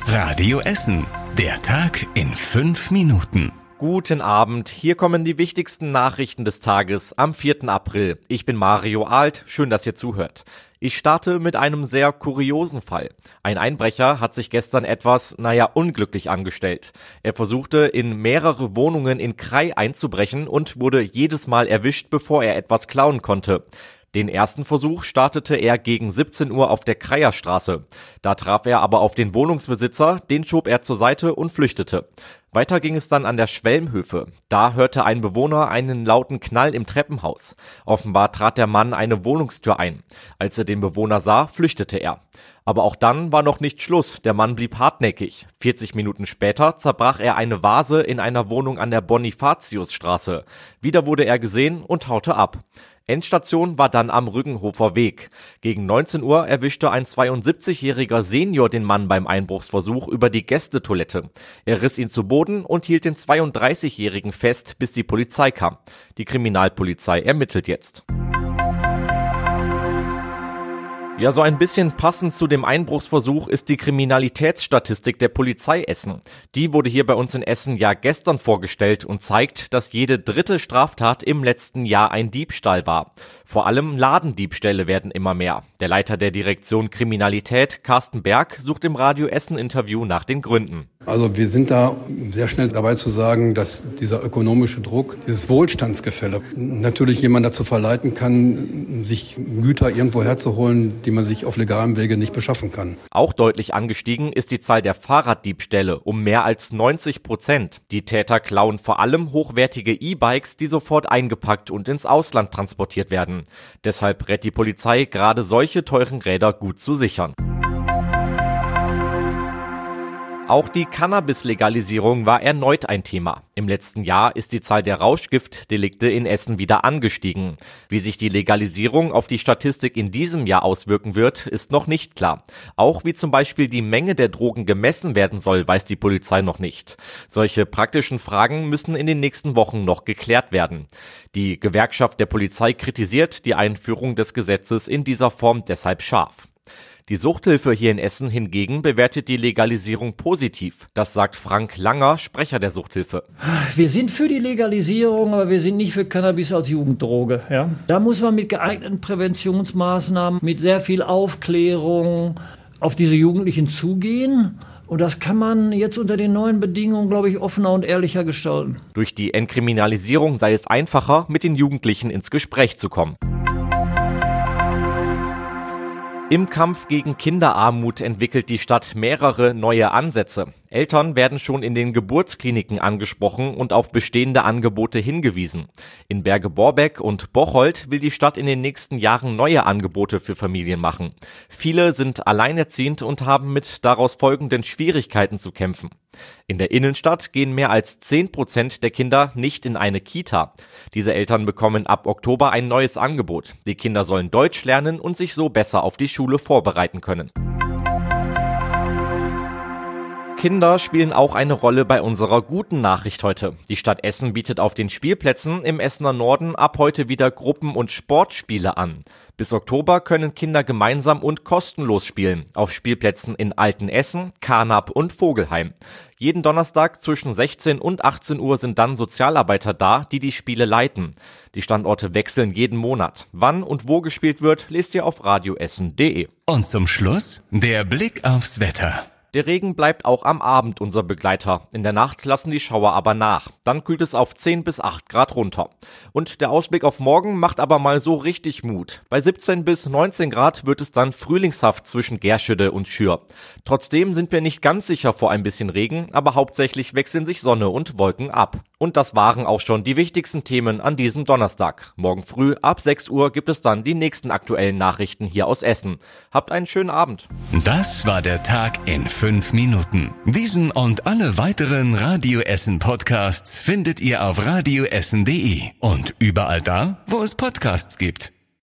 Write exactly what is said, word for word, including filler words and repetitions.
Radio Essen. Der Tag in fünf Minuten. Guten Abend, hier kommen die wichtigsten Nachrichten des Tages am vierten April. Ich bin Mario Alt, schön, dass ihr zuhört. Ich starte mit einem sehr kuriosen Fall. Ein Einbrecher hat sich gestern etwas, naja, unglücklich angestellt. Er versuchte, in mehrere Wohnungen in Krai einzubrechen und wurde jedes Mal erwischt, bevor er etwas klauen konnte. Den ersten Versuch startete er gegen siebzehn Uhr auf der Kreier Straße. Da traf er aber auf den Wohnungsbesitzer, den schob er zur Seite und flüchtete. Weiter ging es dann an der Schwelmhöfe. Da hörte ein Bewohner einen lauten Knall im Treppenhaus. Offenbar trat der Mann eine Wohnungstür ein. Als er den Bewohner sah, flüchtete er. Aber auch dann war noch nicht Schluss, der Mann blieb hartnäckig. vierzig Minuten später zerbrach er eine Vase in einer Wohnung an der Bonifatiusstraße. Wieder wurde er gesehen und haute ab. Endstation war dann am Rüggenhofer Weg. Gegen neunzehn Uhr erwischte ein zweiundsiebzigjähriger Senior den Mann beim Einbruchsversuch über die Gästetoilette. Er riss ihn zu Boden und hielt den zweiunddreißigjährigen fest, bis die Polizei kam. Die Kriminalpolizei ermittelt jetzt. Ja, so ein bisschen passend zu dem Einbruchsversuch ist die Kriminalitätsstatistik der Polizei Essen. Die wurde hier bei uns in Essen ja gestern vorgestellt und zeigt, dass jede dritte Straftat im letzten Jahr ein Diebstahl war. Vor allem Ladendiebstähle werden immer mehr. Der Leiter der Direktion Kriminalität, Carsten Berg, sucht im Radio Essen-Interview nach den Gründen. Also wir sind da sehr schnell dabei zu sagen, dass dieser ökonomische Druck, dieses Wohlstandsgefälle natürlich jemand dazu verleiten kann, sich Güter irgendwo herzuholen, die man sich auf legalem Wege nicht beschaffen kann. Auch deutlich angestiegen ist die Zahl der Fahrraddiebstähle um mehr als neunzig Prozent. Die Täter klauen vor allem hochwertige E-Bikes, die sofort eingepackt und ins Ausland transportiert werden. Deshalb rät die Polizei, gerade solche teuren Räder gut zu sichern. Auch die Cannabis-Legalisierung war erneut ein Thema. Im letzten Jahr ist die Zahl der Rauschgiftdelikte in Essen wieder angestiegen. Wie sich die Legalisierung auf die Statistik in diesem Jahr auswirken wird, ist noch nicht klar. Auch wie zum Beispiel die Menge der Drogen gemessen werden soll, weiß die Polizei noch nicht. Solche praktischen Fragen müssen in den nächsten Wochen noch geklärt werden. Die Gewerkschaft der Polizei kritisiert die Einführung des Gesetzes in dieser Form deshalb scharf. Die Suchthilfe hier in Essen hingegen bewertet die Legalisierung positiv. Das sagt Frank Langer, Sprecher der Suchthilfe. Wir sind für die Legalisierung, aber wir sind nicht für Cannabis als Jugenddroge. Ja? Da muss man mit geeigneten Präventionsmaßnahmen, mit sehr viel Aufklärung auf diese Jugendlichen zugehen. Und das kann man jetzt unter den neuen Bedingungen, glaube ich, offener und ehrlicher gestalten. Durch die Entkriminalisierung sei es einfacher, mit den Jugendlichen ins Gespräch zu kommen. Im Kampf gegen Kinderarmut entwickelt die Stadt mehrere neue Ansätze. Eltern werden schon in den Geburtskliniken angesprochen und auf bestehende Angebote hingewiesen. In Berge-Borbeck und Bocholt will die Stadt in den nächsten Jahren neue Angebote für Familien machen. Viele sind alleinerziehend und haben mit daraus folgenden Schwierigkeiten zu kämpfen. In der Innenstadt gehen mehr als zehn Prozent der Kinder nicht in eine Kita. Diese Eltern bekommen ab Oktober ein neues Angebot. Die Kinder sollen Deutsch lernen und sich so besser auf die Schule vorbereiten können. Kinder spielen auch eine Rolle bei unserer guten Nachricht heute. Die Stadt Essen bietet auf den Spielplätzen im Essener Norden ab heute wieder Gruppen- und Sportspiele an. Bis Oktober können Kinder gemeinsam und kostenlos spielen, auf Spielplätzen in Altenessen, Carnap und Vogelheim. Jeden Donnerstag zwischen sechzehn und achtzehn Uhr sind dann Sozialarbeiter da, die die Spiele leiten. Die Standorte wechseln jeden Monat. Wann und wo gespielt wird, lest ihr auf radioessen punkt de. Und zum Schluss der Blick aufs Wetter. Der Regen bleibt auch am Abend unser Begleiter. In der Nacht lassen die Schauer aber nach. Dann kühlt es auf zehn bis acht Grad runter. Und der Ausblick auf morgen macht aber mal so richtig Mut. Bei siebzehn bis neunzehn Grad wird es dann frühlingshaft zwischen Gerschede und Schür. Trotzdem sind wir nicht ganz sicher vor ein bisschen Regen, aber hauptsächlich wechseln sich Sonne und Wolken ab. Und das waren auch schon die wichtigsten Themen an diesem Donnerstag. Morgen früh ab sechs Uhr gibt es dann die nächsten aktuellen Nachrichten hier aus Essen. Habt einen schönen Abend. Das war der Tag in fünf Minuten. Diesen und alle weiteren Radio Essen Podcasts findet ihr auf radioessen punkt de und überall da, wo es Podcasts gibt.